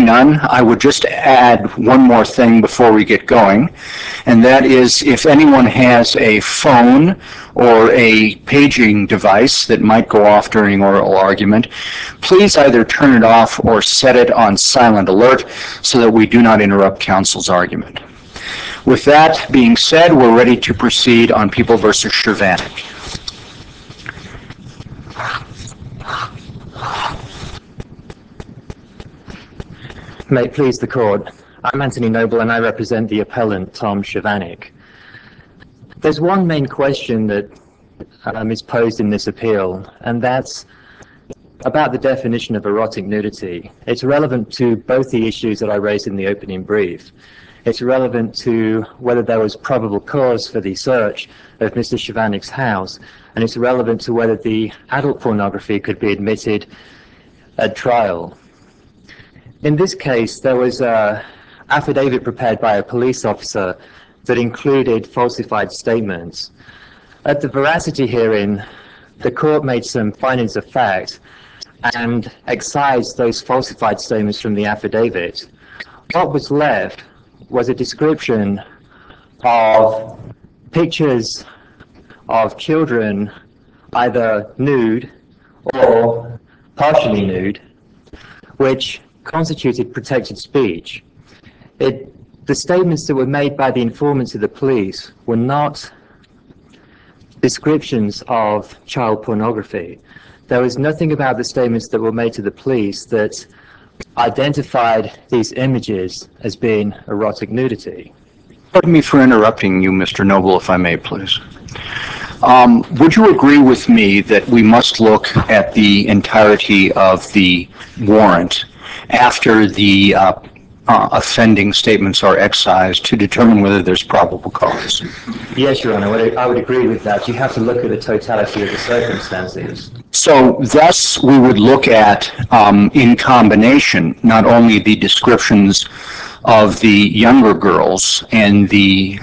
none, I would just add one more thing before we get going, and that is if anyone has a phone or a paging device that might go off during oral argument, please either turn it off or set it on silent alert so that we do not interrupt counsel's argument. With that being said, we're ready to proceed on People v. Chervanik. May it please the court. I'm Anthony Noble and I represent the appellant Tom Chervanik. There's one main question that is posed in this appeal, and that's about the definition of erotic nudity. It's relevant to both the issues that I raised in the opening brief. It's relevant to whether there was probable cause for the search of Mr. Chervanik's house, and it's relevant to whether the adult pornography could be admitted at trial. In this case, there was an affidavit prepared by a police officer that included falsified statements. At the veracity hearing, the court made some findings of fact and excised those falsified statements from the affidavit. What was left was a description of pictures of children either nude or partially nude, which constituted protected speech. The statements that were made by the informants to the police were not descriptions of child pornography. There was nothing about the statements that were made to the police that identified these images as being erotic nudity. Pardon me for interrupting you, Mr. Noble, if I may, please. Would you agree with me that we must look at the entirety of the warrant after the offending statements are excised to determine whether there's probable cause? Yes, Your Honor, I would agree with that. You have to look at the totality of the circumstances. So thus we would look at, in combination, not only the descriptions of the younger girls and the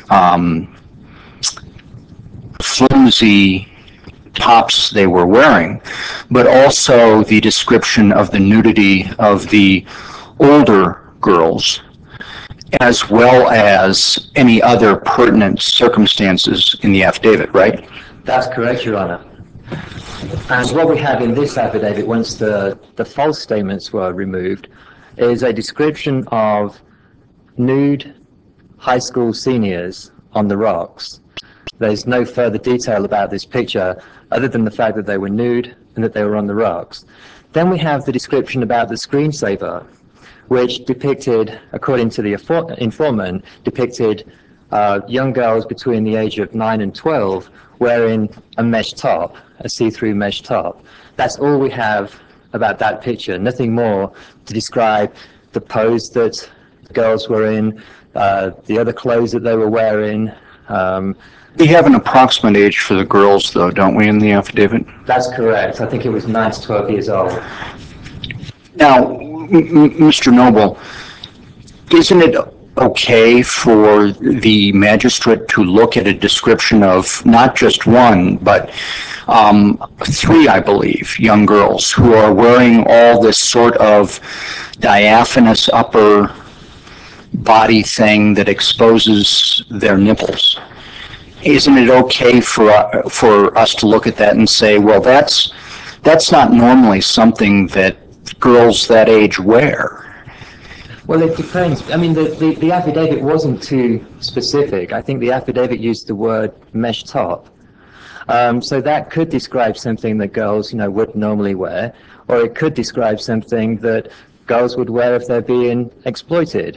flimsy tops they were wearing, but also the description of the nudity of the older girls, as well as any other pertinent circumstances in the affidavit, right? That's correct, Your Honor. And what we have in this affidavit, once the false statements were removed, is a description of nude high school seniors on the rocks. There's no further detail about this picture other than the fact that they were nude and that they were on the rocks. Then we have the description about the screensaver, which depicted, according to the informant, depicted young girls between the age of 9 and 12 wearing a mesh top, a see-through mesh top. That's all we have about that picture, nothing more to describe the pose that the girls were in, the other clothes that they were wearing. We have an approximate age for the girls, though, don't we, in the affidavit? That's correct. I think it was 9 to 12 years old. Now, Mr. Noble, isn't it okay for the magistrate to look at a description of not just one, but 3, I believe, young girls who are wearing all this sort of diaphanous upper body thing that exposes their nipples? Isn't it okay for us to look at that and say, well, that's not normally something that girls that age wear? Well, it depends. I mean, the affidavit wasn't too specific. I think the affidavit used the word mesh top. So that could describe something that girls, would normally wear, or it could describe something that girls would wear if they're being exploited.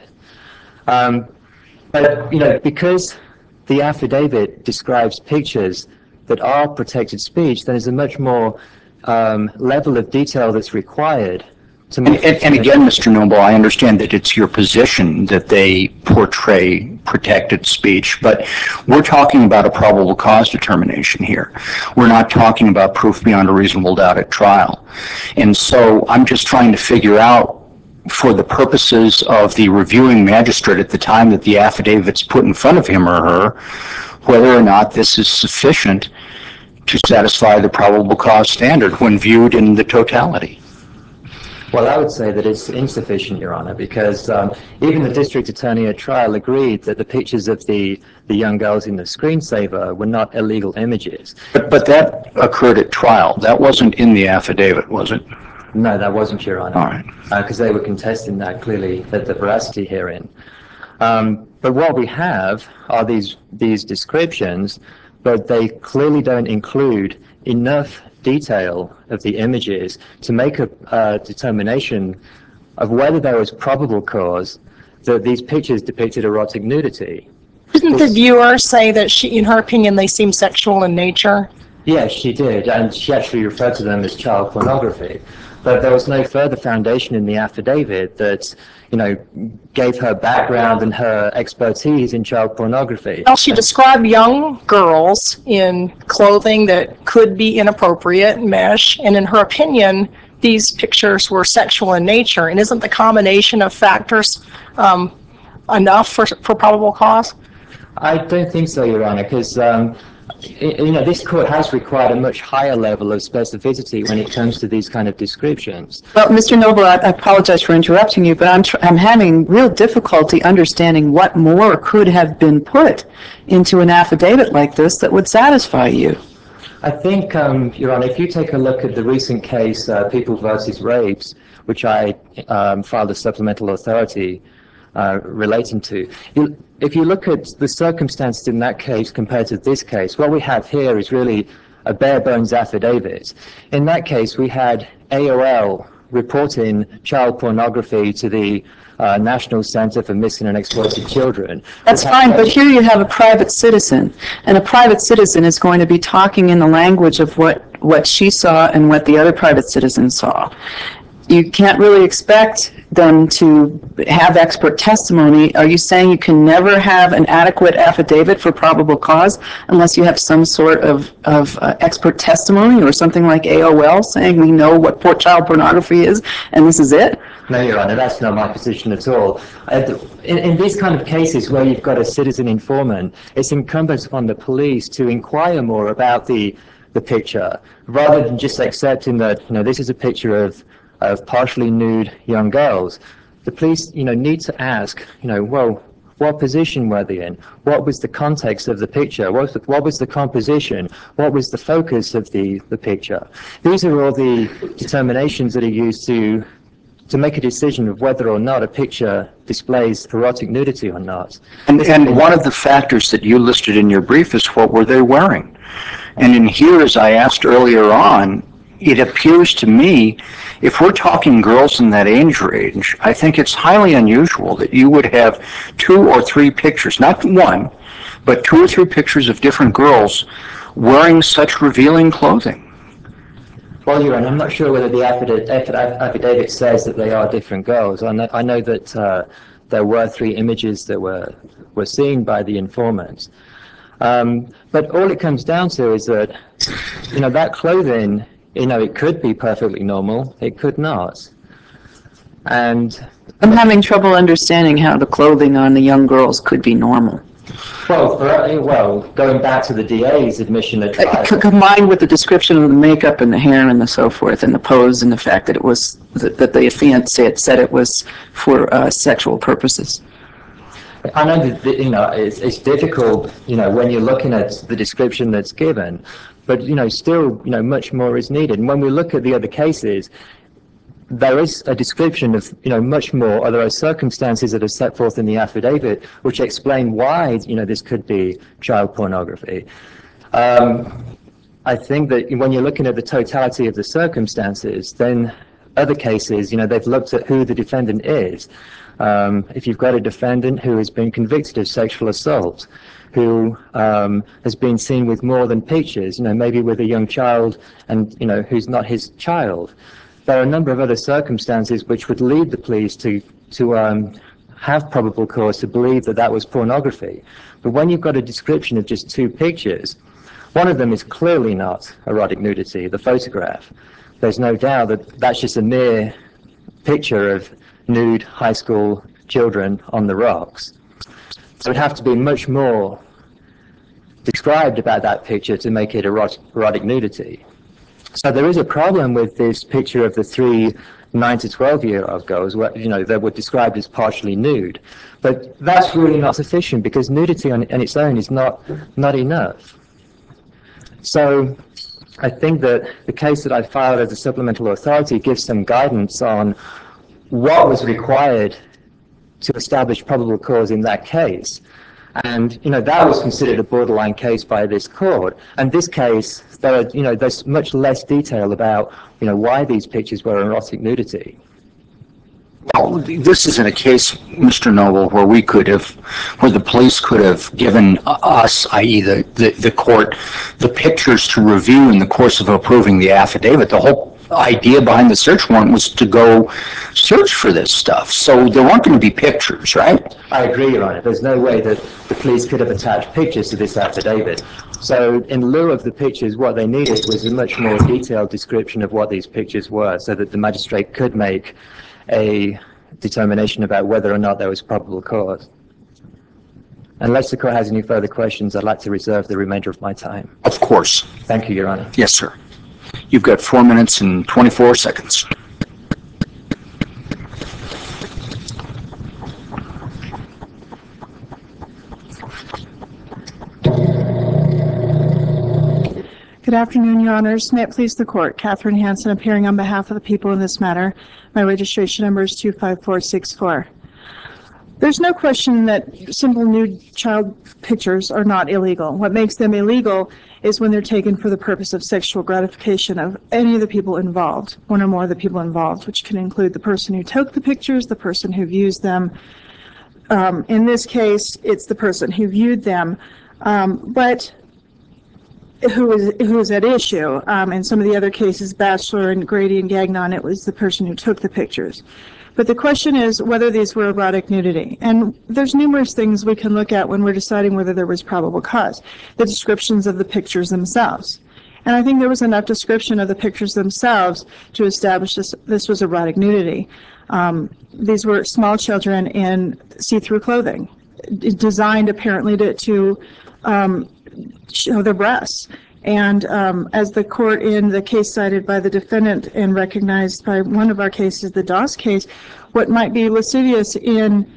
But, because the affidavit describes pictures that are protected speech, then there's a much more level of detail that's required. And again, Mr. Noble, I understand that it's your position that they portray protected speech, but we're talking about a probable cause determination here. We're not talking about proof beyond a reasonable doubt at trial. And so I'm just trying to figure out, for the purposes of the reviewing magistrate at the time that the affidavit's put in front of him or her, whether or not this is sufficient to satisfy the probable cause standard when viewed in the totality. Well, I would say that it's insufficient, Your Honor, because even the district attorney at trial agreed that the pictures of the young girls in the screensaver were not illegal images. But that occurred at trial. That wasn't in the affidavit, was it? No, that wasn't, Your Honor. All right. Because they were contesting that clearly, that the veracity herein. But what we have are these descriptions, but they clearly don't include enough detail of the images to make a determination of whether there was probable cause that these pictures depicted erotic nudity. Didn't the viewer say that she, in her opinion, they seem sexual in nature? Yes, she did, and she actually referred to them as child pornography. But there was no further foundation in the affidavit that, gave her background and her expertise in child pornography. Well, she described young girls in clothing that could be inappropriate, mesh, and in her opinion, these pictures were sexual in nature. And isn't the combination of factors enough for probable cause? I don't think so, Your Honor, because this court has required a much higher level of specificity when it comes to these kind of descriptions. Well, Mr. Noble, I apologize for interrupting you, but I'm having real difficulty understanding what more could have been put into an affidavit like this that would satisfy you. I think, Your Honor, if you take a look at the recent case, People versus Rapes, which I filed a supplemental authority relating to, if you look at the circumstances in that case compared to this case, what we have here is really a bare bones affidavit. In that case, we had AOL reporting child pornography to the National Center for Missing and Exploited Children. That's fine, but here you have a private citizen, and a private citizen is going to be talking in the language of what she saw and what the other private citizens saw. You can't really expect them to have expert testimony. Are you saying you can never have an adequate affidavit for probable cause unless you have some sort of expert testimony or something like AOL saying we know what child pornography is and this is it? No, Your Honor, that's not my position at all. In these kind of cases where you've got a citizen informant, it's incumbent upon the police to inquire more about the picture rather than just accepting that this is a picture of partially nude young girls. The police, need to ask, well, what position were they in? What was the context of the picture? What was the composition? What was the focus of the picture? These are all the determinations that are used to make a decision of whether or not a picture displays erotic nudity or not. And one of the factors that you listed in your brief is what were they wearing? And in here, as I asked earlier on, it appears to me, if we're talking girls in that age range, I think it's highly unusual that you would have 2 or 3 pictures, not one, but 2 or 3 pictures of different girls wearing such revealing clothing. Well, Your Honor, I'm not sure whether the affidavit says that they are different girls. I know that there were 3 images that were seen by the informants. But all it comes down to is that, that clothing, it could be perfectly normal, it could not. And I'm having trouble understanding how the clothing on the young girls could be normal. Well, going back to the DA's admission at trial. Combined with the description of the makeup and the hair and the so forth and the pose and the fact that it was that the fiancé had said it was for sexual purposes. I know that it's difficult when you're looking at the description that's given, but still much more is needed. And when we look at the other cases, there is a description of much more, or there are circumstances that are set forth in the affidavit which explain why this could be child pornography. I think that when you're looking at the totality of the circumstances, then other cases, they've looked at who the defendant is. If you've got a defendant who has been convicted of sexual assault, who has been seen with more than pictures, maybe with a young child and who's not his child, there are a number of other circumstances which would lead the police to have probable cause to believe that that was pornography. But when you've got a description of just 2 pictures, one of them is clearly not erotic nudity, the photograph. There's no doubt that that's just a mere picture of nude high school children on the rocks. So it'd have to be much more described about that picture to make it erotic nudity. So there is a problem with this picture of the 3 9 to 12-year-old girls were, they were described as partially nude. But that's really not sufficient because nudity on its own is not enough. So I think that the case that I filed as a supplemental authority gives some guidance on what was required to establish probable cause in that case. And, that was considered a borderline case by this court. And this case, there's much less detail about, why these pictures were erotic nudity. Well, this isn't a case, Mr. Noble, where where the police could have given us, i.e. the court, the pictures to review in the course of approving the affidavit. The whole idea behind the search warrant was to go search for this stuff. So there weren't going to be pictures, right? I agree, Your Honor. There's no way that the police could have attached pictures to this affidavit. So in lieu of the pictures, what they needed was a much more detailed description of what these pictures were so that the magistrate could make a determination about whether or not there was probable cause. Unless the court has any further questions, I'd like to reserve the remainder of my time. Of course. Thank you, Your Honor. Yes, sir. You've got 4 minutes and 24 seconds. Good afternoon, Your Honors. May it please the Court. Catherine Hansen appearing on behalf of the people in this matter. My registration number is 25464. There's no question that simple nude child pictures are not illegal. What makes them illegal is when they're taken for the purpose of sexual gratification of any of the people involved, one or more of the people involved, which can include the person who took the pictures, the person who views them. In this case, it's the person who viewed them. But who was at issue. In some of the other cases, Batchelor and Grady and Gagnon, it was the person who took the pictures. But the question is whether these were erotic nudity. And there's numerous things we can look at when we're deciding whether there was probable cause. The descriptions of the pictures themselves. And I think there was enough description of the pictures themselves to establish this was erotic nudity. These were small children in see-through clothing, designed apparently to show their breasts. And as the court in the case cited by the defendant and recognized by one of our cases, the Doss case, what might be lascivious in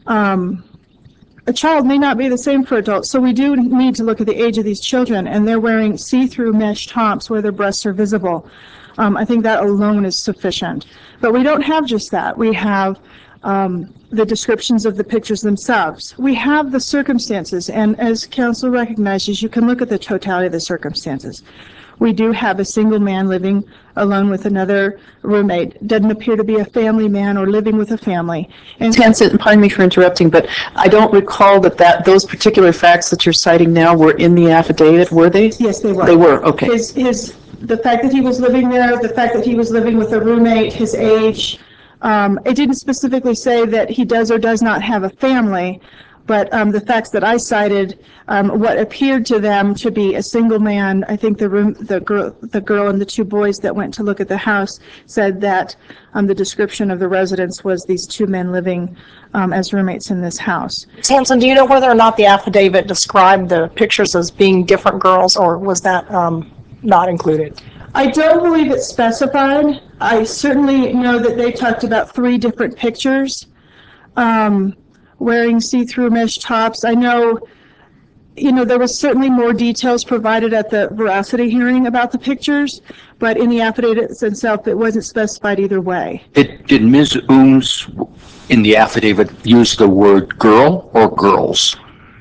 a child may not be the same for adults. So we do need to look at the age of these children, and they're wearing see-through mesh tops where their breasts are visible. I think that alone is sufficient. But we don't have just that. We have the descriptions of the pictures themselves. We have the circumstances, and as counsel recognizes, you can look at the totality of the circumstances. We do have a single man living alone with another roommate. Doesn't appear to be a family man or living with a family. And Hansen, pardon me for interrupting, but I don't recall that those particular facts that you're citing now were in the affidavit, were they? yes, they were. They were, okay. The fact that he was living there, the fact that he was living with a roommate, his age. It didn't specifically say that he does or does not have a family, but the facts that I cited, what appeared to them to be a single man, I think the girl and the two boys that went to look at the house said that the description of the residence was these two men living as roommates in this house. Hansen, do you know whether or not the affidavit described the pictures as being different girls, or was that not included? I don't believe it's specified. I certainly know that they talked about 3 different pictures wearing see-through mesh tops. I know, there was certainly more details provided at the veracity hearing about the pictures, but in the affidavit itself, it wasn't specified either way. Did Ms. Ooms in the affidavit use the word girl or girls?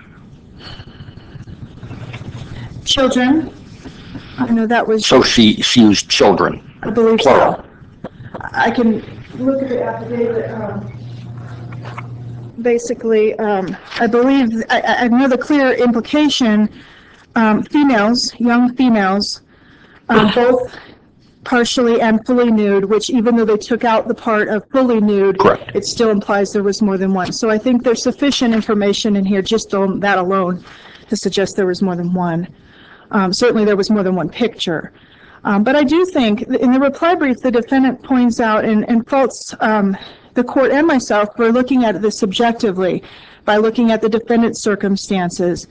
Children. I know that was... So she used children, I believe plural. so. I can look at the affidavit. Basically, I believe, I know the clear implication, females, young females, both partially and fully nude, which even though they took out the part of fully nude, Correct. it still implies there was more than one. So I think there's sufficient information in here, just on that alone, to suggest there was more than one. Certainly there was more than one picture. But I do think, in the reply brief, the defendant points out and faults the court and myself for looking at this subjectively by looking at the defendant's circumstances.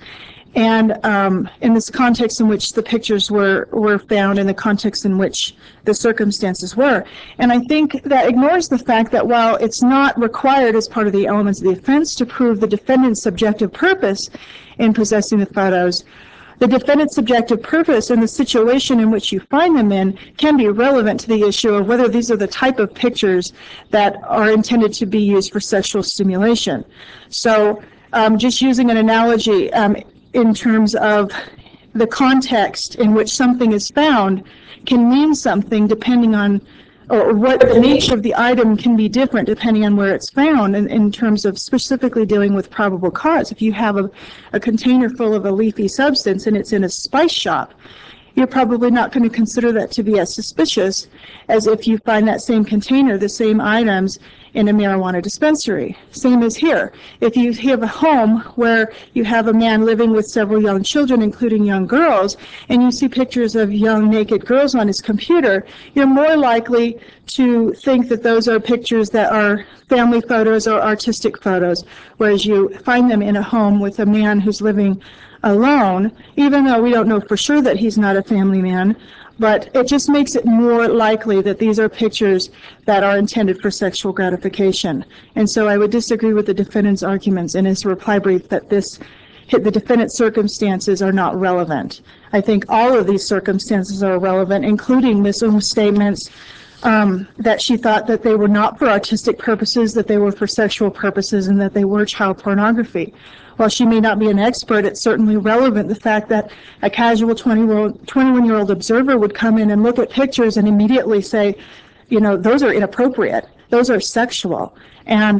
and in this context in which the pictures were found, in the context in which the circumstances were. And I think that ignores the fact that while it's not required as part of the elements of the offense to prove the defendant's subjective purpose in possessing the photos, the defendant's subjective purpose in the situation in which you find them in can be relevant to the issue of whether these are the type of pictures that are intended to be used for sexual stimulation. So just using an analogy in terms of the context in which something is found can mean something depending on, or what the nature of the item can be different depending on where it's found in terms of specifically dealing with probable cause. If you have a container full of a leafy substance and it's in a spice shop, you're probably not going to consider that to be as suspicious as if you find that same container, the same items, in a marijuana dispensary. Same as here. If you have a home where you have a man living with several young children, including young girls, and you see pictures of young naked girls on his computer, you're more likely to think that those are pictures that are family photos or artistic photos, whereas you find them in a home with a man who's living alone, even though we don't know for sure that he's not a family man, but it just makes it more likely that these are pictures that are intended for sexual gratification. And so I would disagree with the defendant's arguments in his reply brief that the defendant's circumstances are not relevant. I think all of these circumstances are relevant, including Ms. Oom's statements that she thought that they were not for artistic purposes, that they were for sexual purposes, and that they were child pornography. While she may not be an expert, it's certainly relevant the fact that a casual 21-year-old observer would come in and look at pictures and immediately say, you know, those are inappropriate, those are sexual. And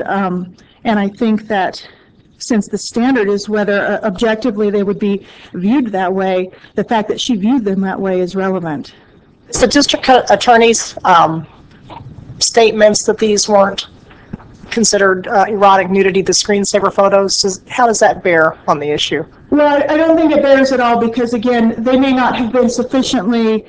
I think that since the standard is whether objectively they would be viewed that way, the fact that she viewed them that way is relevant. So district attorney's statements that these weren't considered erotic nudity, the screensaver photos, how does that bear on the issue? Well, I don't think it bears at all because, again, they may not have been sufficiently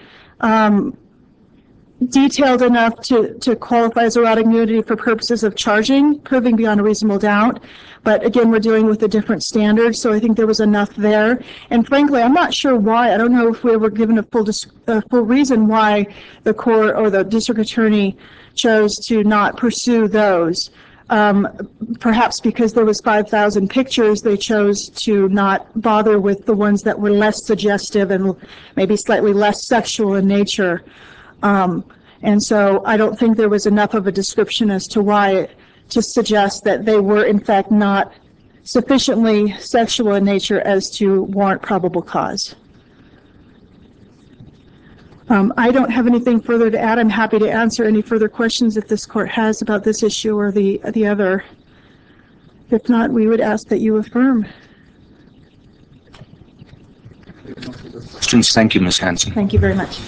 detailed enough to qualify as erotic nudity for purposes of proving beyond a reasonable doubt. But again, we're dealing with a different standard, so I think there was enough there. And frankly, I'm not sure why. I don't know if we were given a full reason why the court or the district attorney chose to not pursue those. Perhaps because there was 5,000 pictures, they chose to not bother with the ones that were less suggestive and maybe slightly less sexual in nature. And so I don't think there was enough of a description as to why to suggest that they were in fact not sufficiently sexual in nature as to warrant probable cause. I don't have anything further to add. I'm happy to answer any further questions if this court has about this issue or the other. If not, we would ask that you affirm. Questions? Thank you, Ms. Hanson. Thank you very much.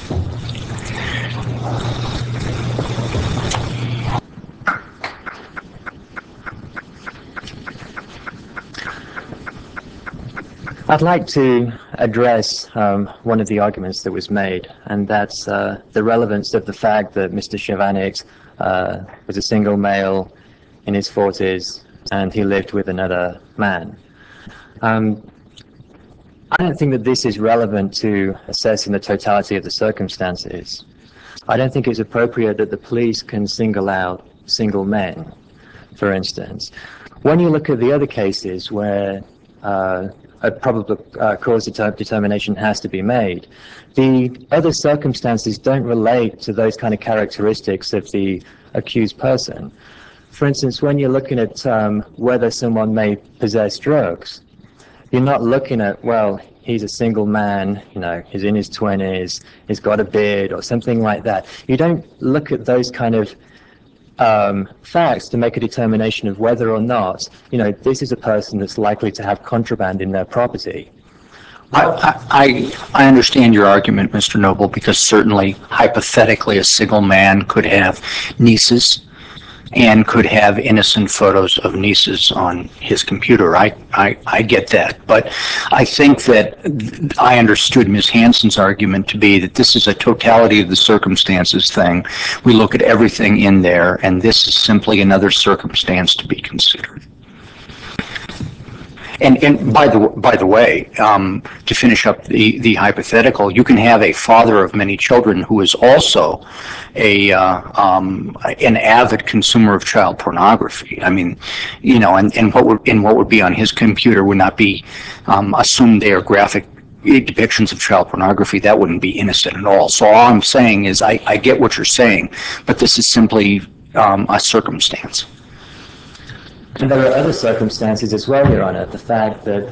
I'd like to address one of the arguments that was made, and that's the relevance of the fact that Mr. Chovanec was a single male in his 40s and he lived with another man. I don't think that this is relevant to assessing the totality of the circumstances. I don't think it's appropriate that the police can single out single men, for instance. When you look at the other cases where a probable cause determination has to be made, the other circumstances don't relate to those kind of characteristics of the accused person. For instance, when you're looking at whether someone may possess drugs, you're not looking at, well, he's a single man, you know, he's in his 20s, he's got a beard or something like that. You don't look at those kind of facts to make a determination of whether or not, you know, this is a person that's likely to have contraband in their property. I understand your argument, Mr. Noble, because certainly, hypothetically, a single man could have nieces and could have innocent photos of nieces on his computer. I get that. But I think that I understood Ms. Hanson's argument to be that this is a totality of the circumstances thing. We look at everything in there, and this is simply another circumstance to be considered. And by the way, to finish up the hypothetical, you can have a father of many children who is also an avid consumer of child pornography. I mean, and what would be on his computer would not be assumed they are graphic depictions of child pornography. That wouldn't be innocent at all. So all I'm saying is I get what you're saying, but this is simply a circumstance. And there are other circumstances as well, Your Honor. The fact that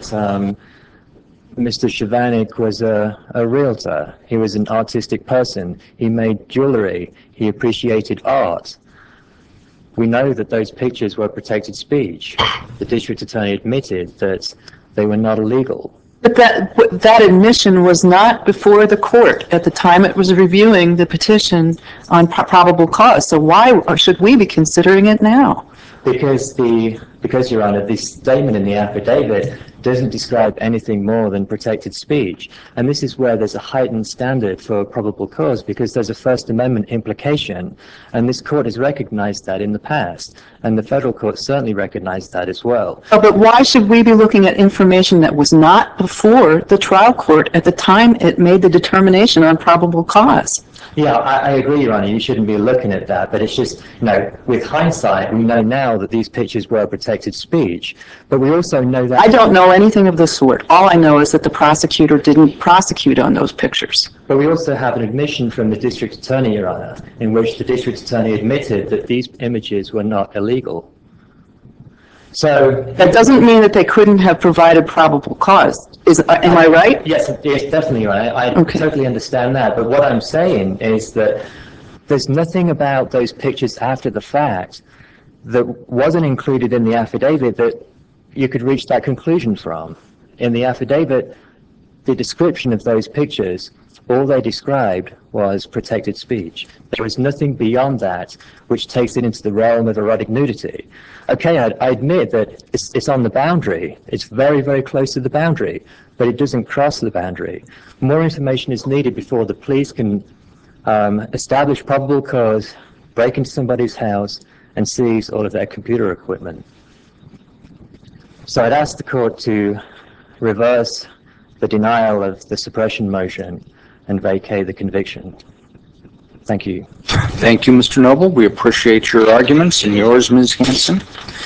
Mr. Shavanik was a realtor. He was an artistic person. He made jewelry. He appreciated art. We know that those pictures were protected speech. The district attorney admitted that they were not illegal. But that admission was not before the court at the time it was reviewing the petition on probable cause. So why should we be considering it now? Because, Your Honor, the statement in the affidavit doesn't describe anything more than protected speech. And this is where there's a heightened standard for probable cause, because there's a First Amendment implication. And this court has recognized that in the past. And the federal court certainly recognized that as well. Oh, but why should we be looking at information that was not before the trial court at the time it made the determination on probable cause? Yeah, I agree, Your Honor. You shouldn't be looking at that. But it's just, with hindsight, we know now that these pictures were protected speech. But we also know that... I don't know anything of the sort. All I know is that the prosecutor didn't prosecute on those pictures. But we also have an admission from the district attorney, Your Honor, in which the district attorney admitted that these images were not illegal. So... That doesn't mean that they couldn't have provided probable cause. Am I right? Yes, definitely, Your Honor. I totally understand that. But what I'm saying is that there's nothing about those pictures after the fact that wasn't included in the affidavit that you could reach that conclusion from. In the affidavit, the description of those pictures, all they described was protected speech. There was nothing beyond that which takes it into the realm of erotic nudity. Okay, I admit that it's on the boundary. It's very, very close to the boundary, but it doesn't cross the boundary. More information is needed before the police can establish probable cause, break into somebody's house, and seize all of their computer equipment. So I'd ask the court to reverse the denial of the suppression motion and vacate the conviction. Thank you. Thank you, Mr. Noble. We appreciate your arguments and yours, Ms. Hanson.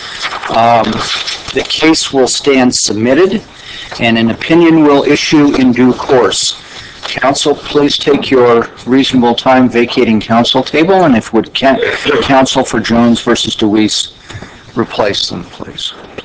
The case will stand submitted and an opinion will issue in due course. Counsel, please take your reasonable time vacating counsel table, and if would counsel for Jones versus DeWeese replace them, please.